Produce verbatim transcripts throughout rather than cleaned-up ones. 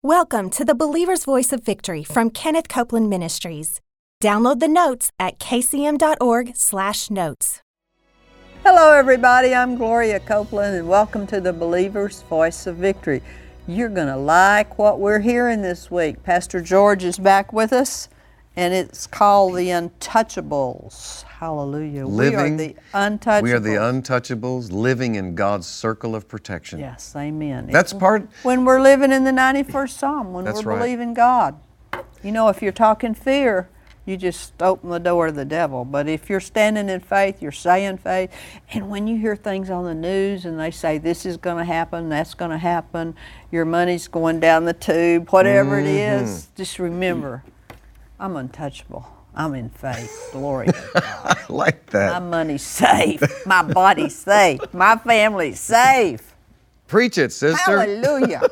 Welcome to the Believer's Voice of Victory from Kenneth Copeland Ministries. Download the notes at k c m dot org slash notes. Hello everybody, I'm Gloria Copeland and welcome to the Believer's Voice of Victory. You're going to like what we're hearing this week. Pastor George is back with us and it's called The Untouchables. Hallelujah. Living, we are the untouchables. We are the untouchables, living in God's circle of protection. Yes, amen. That's part... When we're living in the ninety-first Psalm, when That's we're right. believing God. You know, if you're talking fear, you just open the door to the devil. But if you're standing in faith, you're saying faith. And when you hear things on the news and they say this is going to happen, that's going to happen, your money's going down the tube, whatever Mm-hmm. it is, just remember, I'm untouchable. I'm in faith. Glory to God. I like that. My money's safe. My body's safe. My family's safe. Preach it, sister. Hallelujah.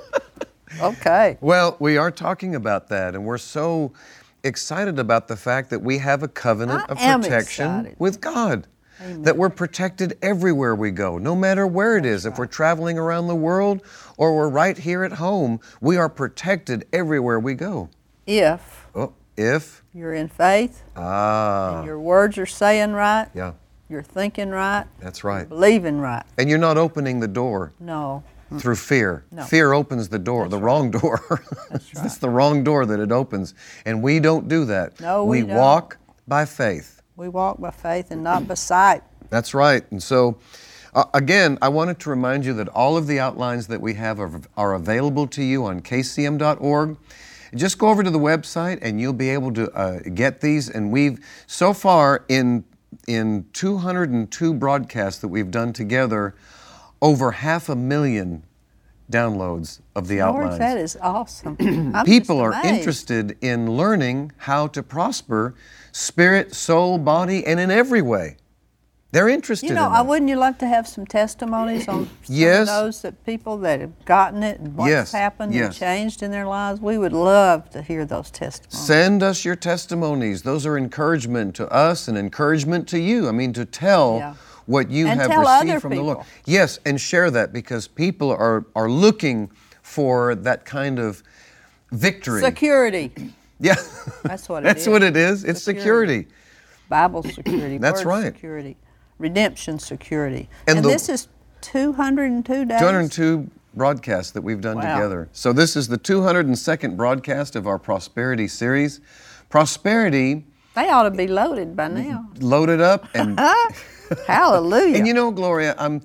Okay. Well, we are talking about that, and we're so excited about the fact that we have a covenant I of am protection excited. with God. Amen. That we're protected everywhere we go, no matter where it is. If we're traveling around the world or we're right here at home, we are protected everywhere we go. If Oh, if? you're in faith, Ah. and your words are saying right, Yeah, you're thinking right, that's you're right. believing right. And you're not opening the door No. through fear. No. Fear opens the door, the wrong door. That's right. It's the wrong door that it opens. And we don't do that. No, we don't. walk by faith. We walk by faith and not by sight. That's right. And so, uh, again, I wanted to remind you that all of the outlines that we have are, are available to you on k c m dot org. Just go over to the website and you'll be able to uh, get these. And we've, so far in, in two hundred two broadcasts that we've done together, over half a million downloads of the Lord, outlines. that is awesome. I'm People just are amazed. interested in learning how to prosper spirit, soul, body, and in every way. They're interested You know, in I that. wouldn't you love to have some testimonies on some Yes. of those that people that have gotten it and what's Yes, happened and yes. changed in their lives? We would love to hear those testimonies. Send us your testimonies. Those are encouragement to us and encouragement to you. I mean, to tell Yeah. what you And have tell received other from the Lord. people. Yes, and share that because people are, are looking for that kind of victory. Security. Yeah. That's what it That's is. what it is. It's security. Bible security. That's word right. security. Redemption security. And And, the- this is two hundred two days. two hundred two broadcasts that we've done Wow. together. So this is the two hundred second broadcast of our Prosperity series. Prosperity, They ought to be loaded by now. loaded up and Hallelujah. and you know, Gloria, I'm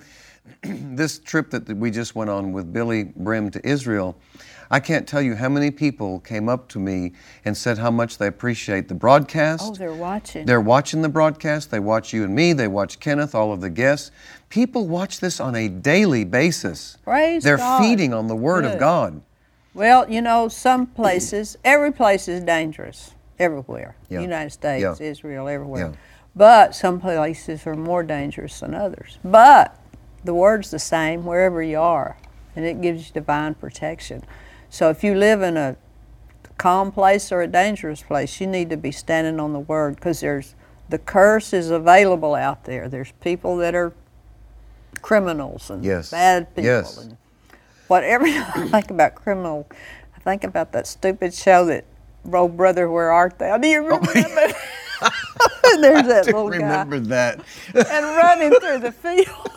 this trip that we just went on with Billy Brim to Israel. I can't tell you how many people came up to me and said how much they appreciate the broadcast. oh, they're watching. They're watching the broadcast. They watch you and me. They watch Kenneth, all of the guests. People watch this on a daily basis. Praise They're God. feeding on the Word Good. of God. Well, you know, some places, every place is dangerous, everywhere. Yeah. United States, Yeah. Israel, everywhere. Yeah. But some places are more dangerous than others. But the word's the same wherever you are, and it gives you divine protection. So if you live in a calm place or a dangerous place, you need to be standing on the word because there's the curse is available out there. There's people that are criminals and Yes. bad people. Yes. And whatever I think about criminal, I think about that stupid show that Oh Brother, Where Art Thou? Do you remember that? And there's that little guy Remember that. and running through the field.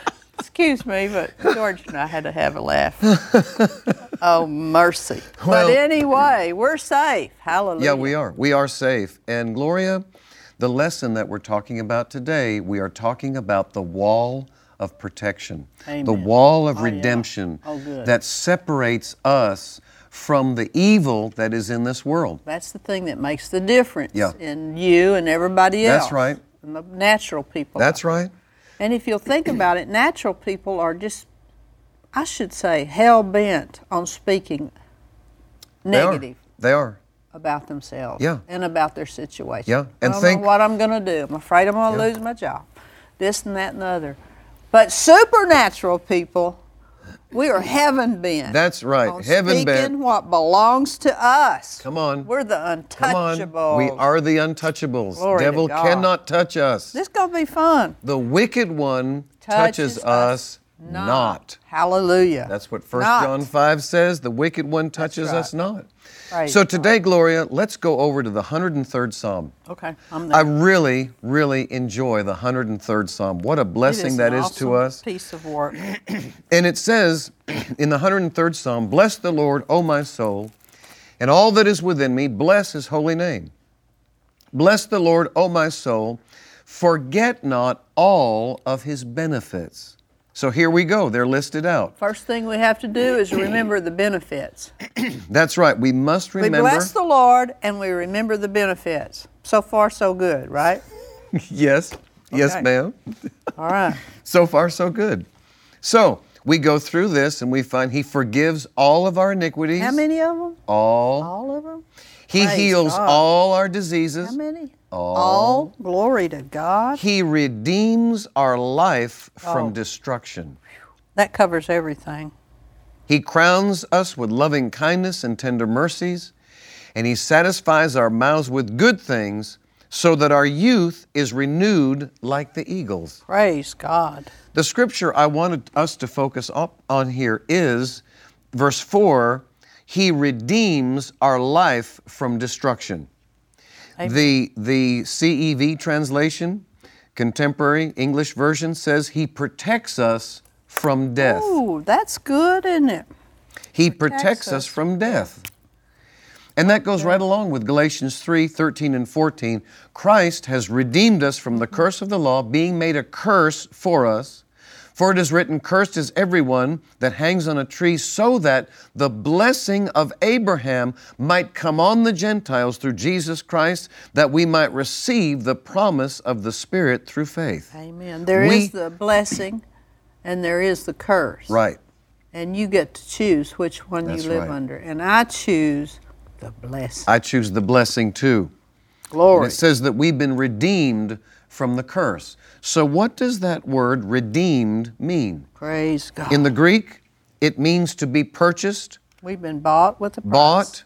Excuse me, but George and I had to have a laugh. Oh, mercy. Well- but anyway, we're safe. Hallelujah. Yeah, we are. We are safe. And Gloria, the lesson that we're talking about today, we are talking about the wall of protection. Amen. The wall of Oh, yeah. redemption Oh, good. that separates us from the evil that is in this world. That's the thing that makes the difference Yeah. in you and everybody else. That's right. And the natural people. That's right. And if you'll think about it, natural people are just, I should say, hell-bent on speaking They are. negative They are. about themselves Yeah. and about their situation. Yeah, and I don't think- know what I'm going to do. I'm afraid I'm going to Yeah. lose my job. This and that and the other. But supernatural people, we are heaven-bent. That's right. on Heaven-bent. speaking what belongs to us. Come on. We're the Come on. untouchables. We are the untouchables. Glory to Devil God. cannot touch us. This is going to be fun. The wicked one Touches touches, us not. not. Hallelujah. That's what First Not. John five says. The wicked one touches right. us not. Praise So today, Gloria, let's go over to the one hundred third Psalm. Okay, I'm I there. really, really enjoy the one hundred third Psalm. What a blessing that an is awesome to us. Piece of work. And it says in the one hundred third Psalm, "Bless the Lord, O my soul, and all that is within me, bless His holy name. Bless the Lord, O my soul, forget not all of His benefits." So here we go. They're listed out. First thing we have to do is remember the benefits. That's right. We must remember. We bless the Lord and we remember the benefits. So far, so good, right? Yes. Yes, Okay. ma'am. All right. So far, so good. So we go through this and we find He forgives all of our iniquities. How many of them? All. All of them? He Praise heals God. all our diseases. How many? All. All. Glory to God. He redeems our life from Oh. destruction. That covers everything. He crowns us with loving kindness and tender mercies, and He satisfies our mouths with good things so that our youth is renewed like the eagles. Praise God. The scripture I wanted us to focus up on here is verse four, He redeems our life from destruction. Amen. The, the C E V translation, Contemporary English Version, says He protects us from death. Ooh, that's good, isn't it? He protects protects us. us from death. And that goes right along with Galatians three, thirteen and fourteen. Christ has redeemed us from the curse of the law, being made a curse for us. For it is written, "Cursed is everyone that hangs on a tree," so that the blessing of Abraham might come on the Gentiles through Jesus Christ, that we might receive the promise of the Spirit through faith. Amen. There is We- the blessing and there is the curse. Right. And you get to choose which one That's you live right. under. And I choose the blessing. I choose the blessing too. And Glory. it says that we've been redeemed from the curse. So what does that word redeemed mean? Praise God. In the Greek, it means to be purchased, We've been bought with a price. bought,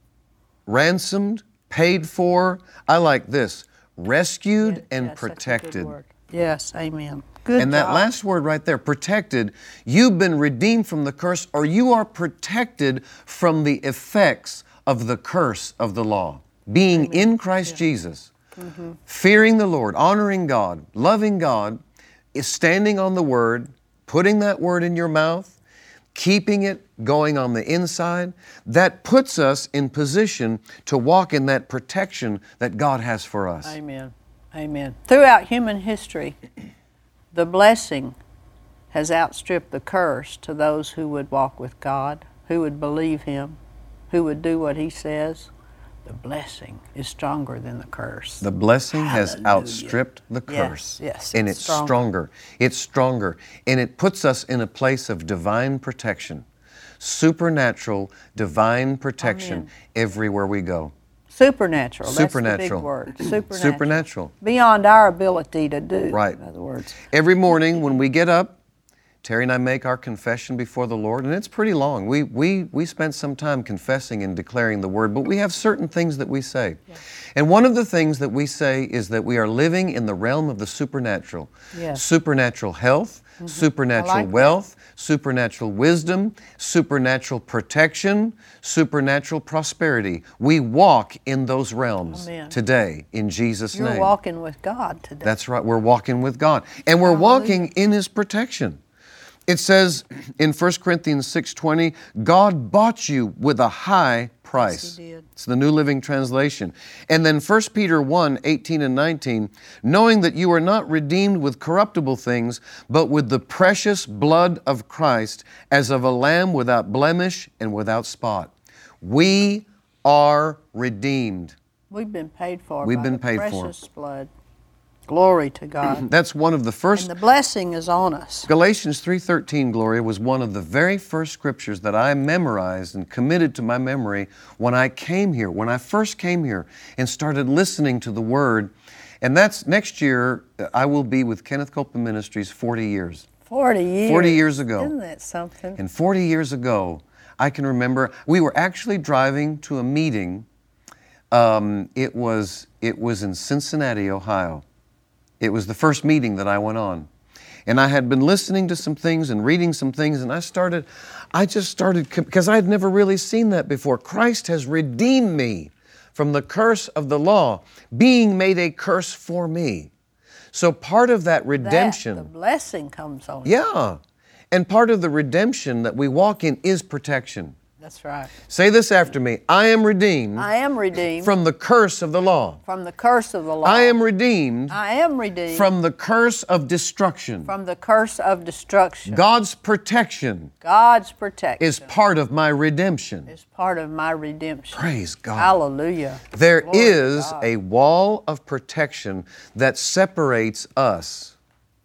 ransomed, paid for. I like this, rescued and Yes, that's a good protected. word. Yes, amen. Good And that job. last word right there, protected, you've been redeemed from the curse, or you are protected from the effects of the curse of the law. Being in Christ Jesus, fearing the Lord, honoring God, loving God, is standing on the Word, putting that Word in your mouth, keeping it going on the inside, that puts us in position to walk in that protection that God has for us. Amen. Amen. Throughout human history, the blessing has outstripped the curse to those who would walk with God, who would believe Him, who would do what He says. The blessing is stronger than the curse. The blessing has Hallelujah. outstripped the Yes, curse. yes, And it's it's stronger. stronger. It's stronger. And it puts us in a place of divine protection. Supernatural, divine protection Amen. everywhere we go. Supernatural. Supernatural. That's the big word. Supernatural. Supernatural. Beyond our ability to do. Right. In other words. Every morning when we get up, Terry and I make our confession before the Lord, and it's pretty long. We, we, we spent some time confessing and declaring the Word, but we have certain things that we say. And one of the things that we say is that we are living in the realm of the supernatural. Yes. Supernatural health, supernatural I like that. wealth, supernatural wisdom, supernatural protection, supernatural prosperity. We walk in those realms Amen. today in Jesus' You're name. walking with God today. That's right. We're walking with God. And we're walking in His protection. It says in First Corinthians six twenty, God bought you with a high price. Yes, He did. It's the New Living Translation. And then First Peter one eighteen and nineteen, knowing that you are not redeemed with corruptible things, but with the precious blood of Christ, as of a lamb without blemish and without spot. We are redeemed. We've been paid for We've by been the paid for. precious blood. Glory to God. That's one of the first. And the blessing is on us. Galatians three thirteen, Gloria, was one of the very first scriptures that I memorized and committed to my memory when I came here, when I first came here and started listening to the Word. And that's next year, I will be with Kenneth Copeland Ministries forty years. Forty years. forty years ago. Isn't that something? And forty years ago, I can remember, we were actually driving to a meeting. Um, it was, it was in Cincinnati, Ohio. It was the first meeting that I went on. And I had been listening to some things and reading some things, and I started, I just started, because I had never really seen that before. Christ has redeemed me from the curse of the law, being made a curse for me. So part of that redemption, That, the blessing comes on you. yeah, and part of the redemption that we walk in is protection. That's right. Say this after me. I am redeemed I am redeemed from the curse of the law. from the curse of the law. I am redeemed I am redeemed from the curse of destruction. from the curse of destruction. God's protection God's protection is part of my redemption. is part of my redemption. Praise God. Hallelujah. There Glory to is God. a wall of protection that separates us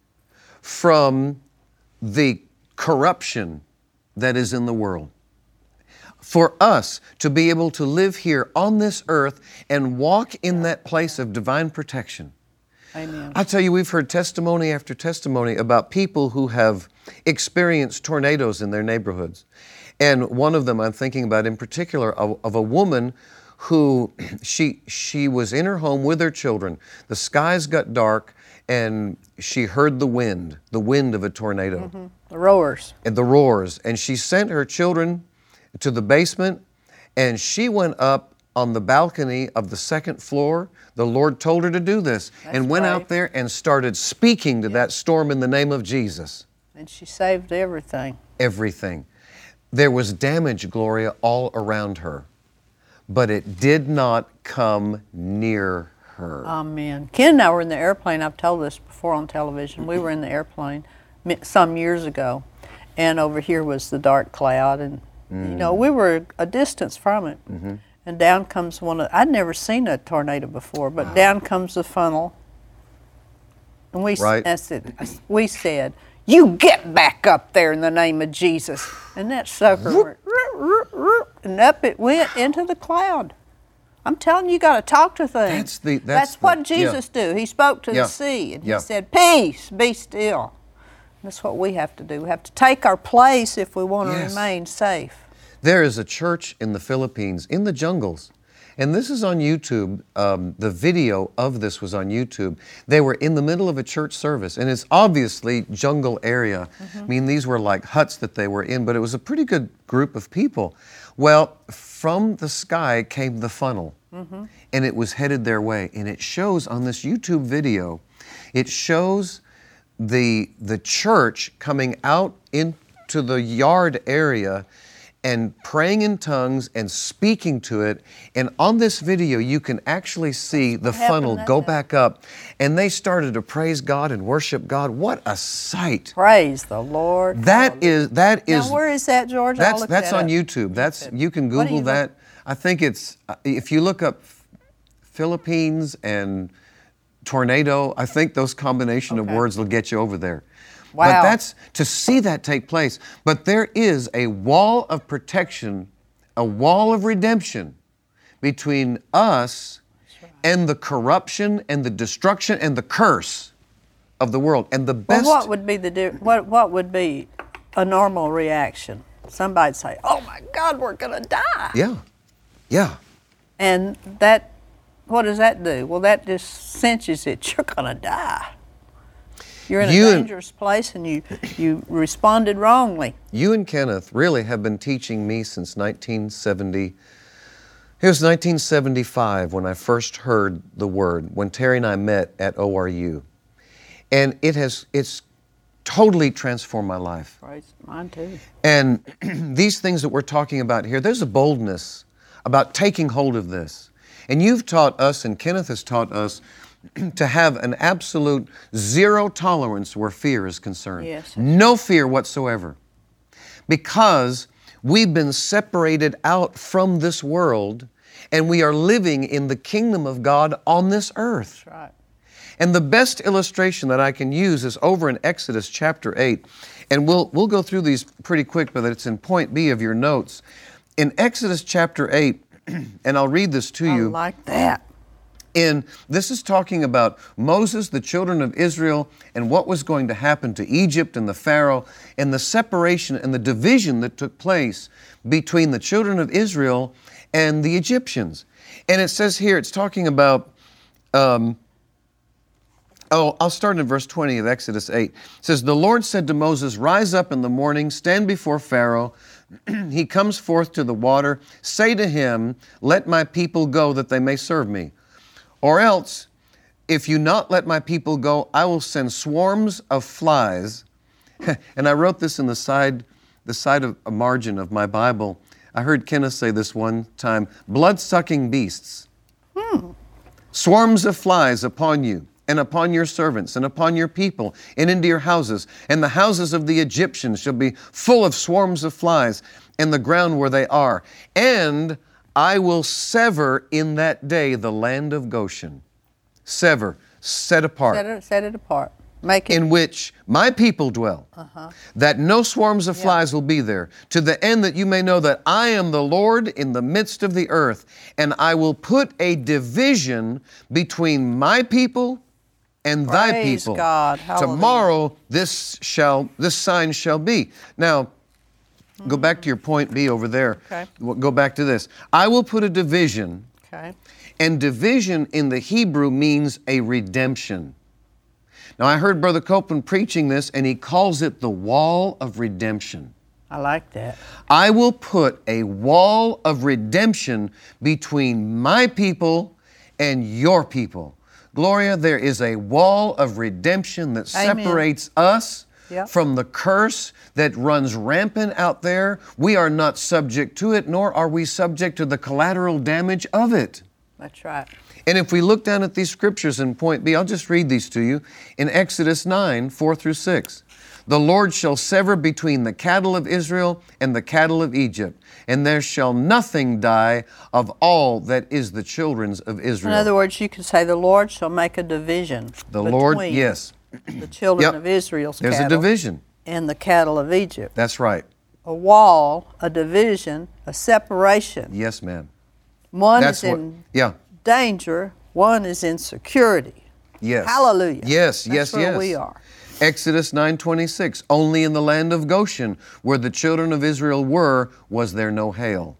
from the corruption that is in the world. For us to be able to live here on this earth and walk in that place of divine protection. Amen. I tell you, we've heard testimony after testimony about people who have experienced tornadoes in their neighborhoods. And one of them I'm thinking about in particular of, of a woman who she she was in her home with her children. The skies got dark and she heard the wind, the wind of a tornado. Mm-hmm. The roars. And the roars. And she sent her children to the basement, and she went up on the balcony of the second floor. The Lord told her to do this, That's and went right. out there and started speaking to that storm in the name of Jesus. And she saved everything. Everything. There was damage, Gloria, all around her, but it did not come near her. Amen. Ken and I were in the airplane. I've told this before on television. We were in the airplane mi- some years ago, and over here was the dark cloud, and you know, we were a distance from it. Mm-hmm. And down comes one of, I'd never seen a tornado before, but down comes the funnel. And we, s- Right. I said, I s- we said, you get back up there in the name of Jesus. And that sucker went, roop, roop, roop, and up it went into the cloud. I'm telling you, you got to talk to things. That's the- that's the- what Jesus do. He spoke to Yeah. the sea, and Yeah. he said, peace, be still. That's what we have to do. We have to take our place if we want to Yes. remain safe. There is a church in the Philippines, in the jungles, and this is on YouTube. Um, the video of this was on YouTube. They were in the middle of a church service, and it's obviously jungle area. I mean, these were like huts that they were in, but it was a pretty good group of people. Well, from the sky came the funnel, and it was headed their way. And it shows on this YouTube video, it shows the the church coming out into the yard area and praying in tongues and speaking to it. And on this video, you can actually see the happened funnel that go day. back up. And they started to praise God and worship God. What a sight. Praise the Lord. That Hallelujah. is, that is, Now, where is that, George? I'll that's, look that's that on up. YouTube. That's, you can What do Google you that. I think it's, uh, if you look up Philippines and tornado, I think those combination of Okay. words will get you over there. Wow. But that's to see that take place. But there is a wall of protection, a wall of redemption between us and the corruption and the destruction and the curse of the world. And the Well, best what would be the di- what what would be a normal reaction? Somebody'd say, "Oh my God, we're gonna die," Yeah. Yeah. and that, what does that do? Well, that just cinches it. You're gonna die. You're in a You and- dangerous place, and you you responded wrongly. You and Kenneth really have been teaching me since nineteen seventy. It was nineteen seventy-five when I first heard the word, when Terry and I met at O R U. And it has, it's totally transformed my life. Praise mine too. And these things that we're talking about here, there's a boldness about taking hold of this. And you've taught us, and Kenneth has taught us, to have an absolute zero tolerance where fear is concerned. Yes. No fear whatsoever. Because we've been separated out from this world and we are living in the kingdom of God on this earth. That's right. And the best illustration that I can use is over in Exodus chapter eight. And we'll, we'll go through these pretty quick, but it's in point B of your notes. In Exodus chapter eight, and I'll read this to I you. like that. In, this is talking about Moses, the children of Israel, and what was going to happen to Egypt and the Pharaoh, and the separation and the division that took place between the children of Israel and the Egyptians. And it says here, it's talking about um, Oh, I'll start in verse twenty of Exodus eight. It says, the Lord said to Moses, rise up in the morning, stand before Pharaoh. He comes forth to the water. Say to him, let my people go that they may serve me. Or else, if you not let my people go, I will send swarms of flies. And I wrote this in the side, the side of a margin of my Bible. I heard Kenneth say this one time, blood-sucking beasts. Hmm. Swarms of flies upon you, and upon your servants, and upon your people, and into your houses. And the houses of the Egyptians shall be full of swarms of flies, and the ground where they are. And I will sever in that day the land of Goshen. Sever, set apart. Set it, set it apart. Make it. In which my people dwell, uh-huh. that no swarms of flies yeah. will be there, to the end that you may know that I am the Lord in the midst of the earth, and I will put a division between my people and Praise thy people. God. Hallelujah. Tomorrow this shall this sign shall be. Now, mm-hmm. go back to your point B over there. Okay. Go back to this. I will put a division. Okay. And division in the Hebrew means a redemption. Now, I heard Brother Copeland preaching this, and he calls it the wall of redemption. I like that. I will put a wall of redemption between my people and your people. Gloria, there is a wall of redemption that Amen. separates us Yep. from the curse that runs rampant out there. We are not subject to it, nor are we subject to the collateral damage of it. That's right. And if we look down at these scriptures in point B, I'll just read these to you. In Exodus nine, four through six, the Lord shall sever between the cattle of Israel and the cattle of Egypt, and there shall nothing die of all that is the children's of Israel. In other words, you could say the Lord shall make a division. The Lord, yes. The children Yep. of Israel's There's cattle a division. and the cattle of Egypt. That's right. A wall, a division, a separation. Yes, ma'am. One That's is what, in yeah. danger, one is in security. Yes. Hallelujah. Yes, That's yes, where yes. we are. Exodus nine twenty-six, only in the land of Goshen, where the children of Israel were, was there no hail.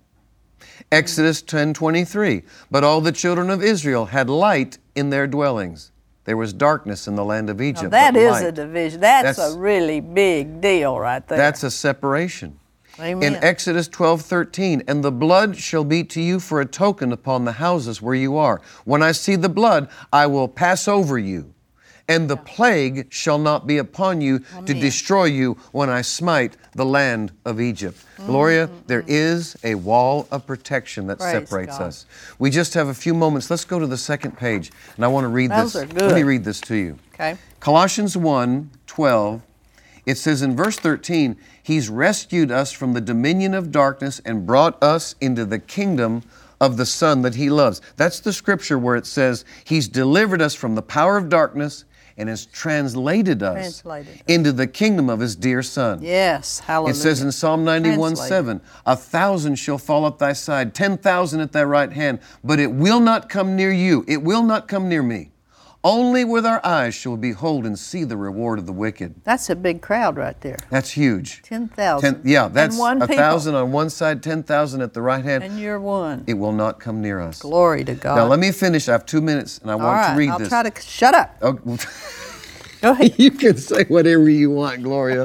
Exodus ten twenty-three, but all the children of Israel had light in their dwellings. There was darkness in the land of Egypt. Now that but is light. a division. That's, That's- a really big deal right there. That's a separation. Amen. In Exodus twelve thirteen, and the blood shall be to you for a token upon the houses where you are. When I see the blood, I will pass over you, and the plague shall not be upon you Amen. to destroy you when I smite the land of Egypt. Mm-hmm. Gloria, there is a wall of protection that Praise separates God. us. We just have a few moments. Let's go to the second page, and I want to read Those this. are good. Let me read this to you. Okay. Colossians one twelve, it says in verse thirteen, He's rescued us from the dominion of darkness and brought us into the kingdom of the Son that He loves. That's the scripture where it says He's delivered us from the power of darkness and has translated us Translated. into the kingdom of His dear Son. Yes, hallelujah. It says in Psalm ninety-one seven, a thousand shall fall at thy side, ten thousand at thy right hand, but it will not come near you. It will not come near me. Only with our eyes shall we behold and see the reward of the wicked. That's a big crowd right there. That's huge. ten thousand. Ten, yeah, that's and one a people. thousand on one side, ten thousand at the right hand. And you're one. It will not come near us. Glory to God. Now let me finish. I have two minutes, and I All want right, to read I'll this. try to shut up. Oh, Go ahead. you can say whatever you want, Gloria.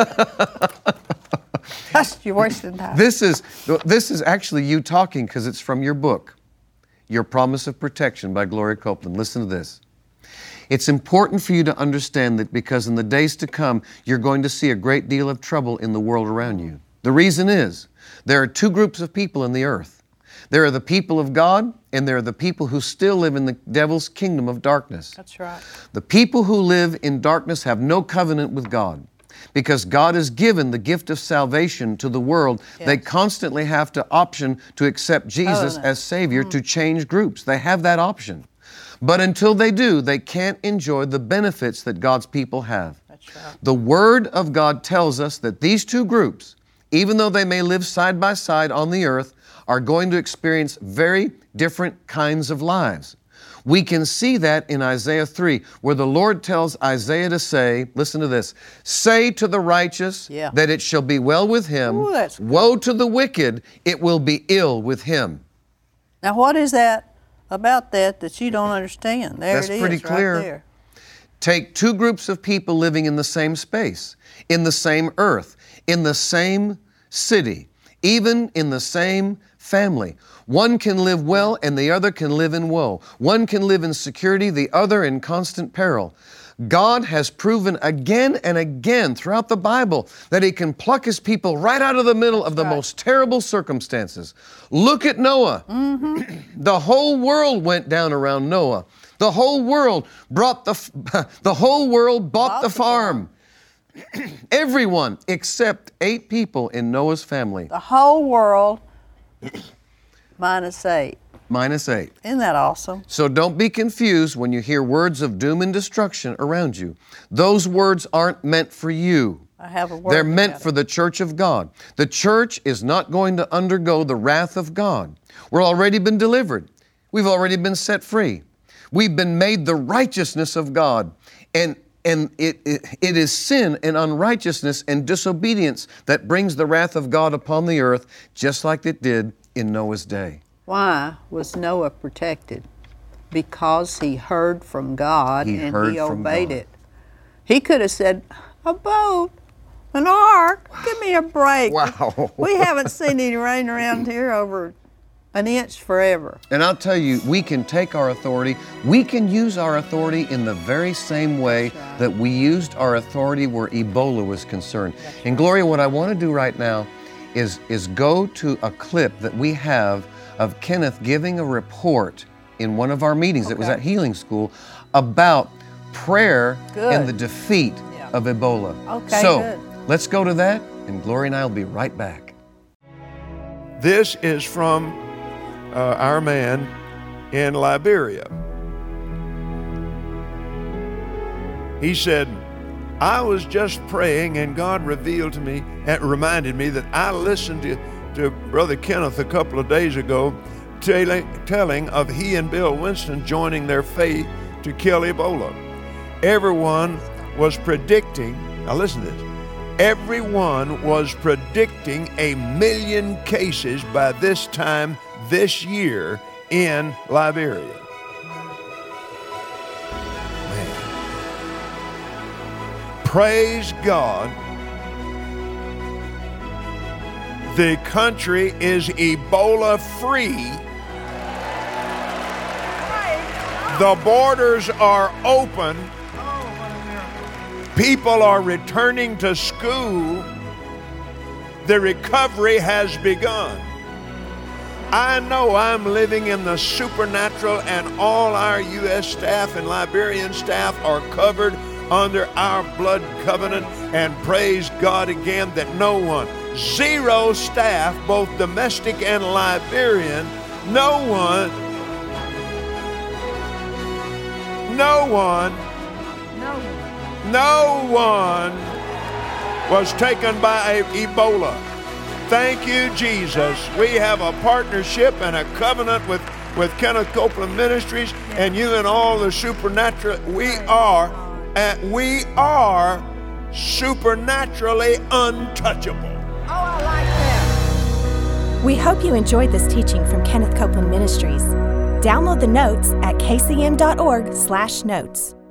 Gosh, you're wasting time. This is this is actually you talking because it's from your book, Your Promise of Protection by Gloria Copeland. Listen to this. It's important for you to understand that because in the days to come, you're going to see a great deal of trouble in the world around you. The reason is there are two groups of people in the earth. There are the people of God, and there are the people who still live in the devil's kingdom of darkness. That's right. The people who live in darkness have no covenant with God. Because God has given the gift of salvation to the world, Yes. they constantly have to option to accept Jesus Covenant. as Savior to change groups. They have that option. But until they do, they can't enjoy the benefits that God's people have. That's right. The Word of God tells us that these two groups, even though they may live side by side on the earth, are going to experience very different kinds of lives. We can see that in Isaiah three, where the Lord tells Isaiah to say, listen to this, say to the righteous Yeah. that it shall be well with him. Ooh, that's good. Woe to the wicked, it will be ill with him. Now, what is that about that that you don't understand? There That's it is, pretty clear. right there. Take two groups of people living in the same space, in the same earth, in the same city, even in the same family. One can live well and the other can live in woe. One can live in security, the other in constant peril. God has proven again and again throughout the Bible that He can pluck His people right out of the middle of the right. most terrible circumstances. Look at Noah. Mm-hmm. The whole world went down around Noah. The whole world brought the the whole world bought, bought the, the farm. farm. Everyone except eight people in Noah's family. The whole world minus eight. Minus eight. Isn't that awesome? So don't be confused when you hear words of doom and destruction around you. Those words aren't meant for you. I have a word. They're meant for the church of God. The church is not going to undergo the wrath of God. We're already been delivered. We've already been set free. We've been made the righteousness of God. And And it, it, it is sin and unrighteousness and disobedience that brings the wrath of God upon the earth, just like it did in Noah's day. Why was Noah protected? Because he heard from God He and heard he from obeyed God. it. He could have said, a boat, an ark, give me a break. Wow. We haven't seen any rain around here over an inch forever. And I'll tell you, we can take our authority, we can use our authority in the very same way right. that we used our authority where Ebola was concerned. That's and Gloria, what I want to do right now is, is go to a clip that we have of Kenneth giving a report in one of our meetings. Okay. It was at Healing School about prayer Good. and the defeat yeah. of Ebola. Okay, so good. let's go to that, and Gloria and I will be right back. This is from uh, our man in Liberia. He said, I was just praying and God revealed to me and reminded me that I listened to, to Brother Kenneth a couple of days ago telling, telling of he and Bill Winston joining their faith to kill Ebola. Everyone was predicting, now listen to this, everyone was predicting a million cases by this time this year in Liberia. Man. Praise God. The country is Ebola free. The borders are open. People are returning to school. The recovery has begun. I know I'm living in the supernatural, and all our U S staff and Liberian staff are covered under our blood covenant, and praise God again that no one, zero staff, both domestic and Liberian, no one, no one, No. no one was taken by Ebola. Thank you, Jesus. We have a partnership and a covenant with, with Kenneth Copeland Ministries, and you and all the supernatural. We are, uh, we are supernaturally untouchable. Oh, I like that. We hope you enjoyed this teaching from Kenneth Copeland Ministries. Download the notes at k c m dot org slash notes.